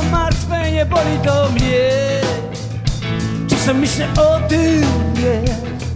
martwe, nie boli to mnie. Czasem myślę o tym, nie.